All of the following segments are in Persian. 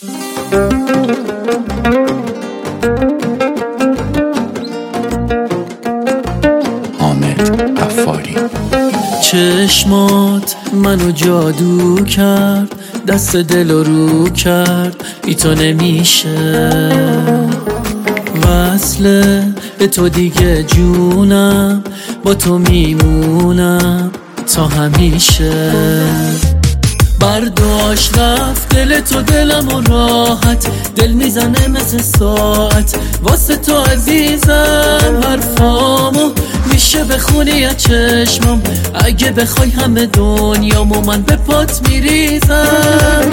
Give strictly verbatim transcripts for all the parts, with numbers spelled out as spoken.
حامد غفاری. چشمات منو جادو کرد، دست دل رو کرد، بی تو نمیشه وصله به تو دیگه جونم، با تو میمونم تا همیشه. برداشت رفت دل تو دلم و راحت، دل میزنه مثل ساعت واسه تو عزیزم. حرفامو میشه بخونی از چشمم، اگه بخوای همه دنیامو من به پات میریزم.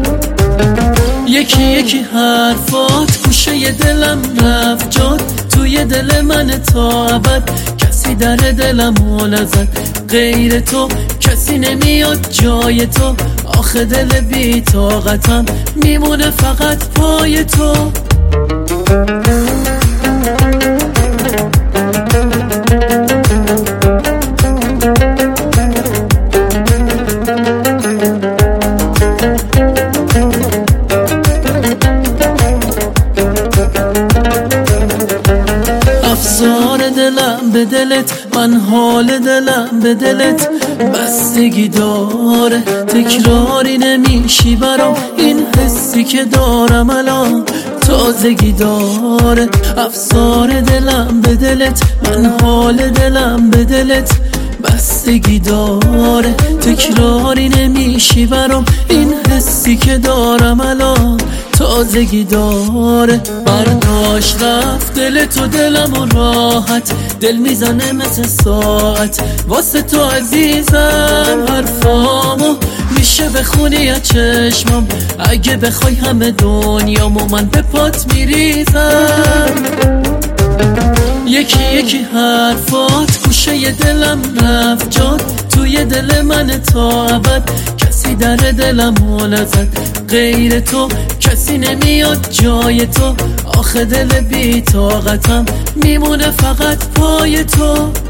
یکی یکی حرفات گوشه دلم رفت جات، توی دل من تا ابد کسی در دلمو نزد غیر تو، کسی نمیاد جای تو. آخه دل بی طاقتم میمونه فقط پای تو. افسار دلم به دلت، من حال دلم به دلت بستگی داره. تکراری نمیشی برام، این حسی که دارم الان تازگی داره. افسار دلم به دلت، من حال دلم به دلت بستگی داره. تکراری نمیشی برام، این حسی که دارم الان تازگی داره. برداشت رفت دل تو دلم و راحت، دل میزنه مثل ساعت واسه تو عزیزم. حرفامو میشه بخونی از چشمم، اگه بخوای همه دنیامو من به پات میریزم. یکی یکی حرفات گوشه دلم رفت جات، توی دل من تا ابد کسی در دلمو نزد غیر تو، کسی نمیاد جای تو. آخه دل بی طاقتم میمونه فقط پای تو.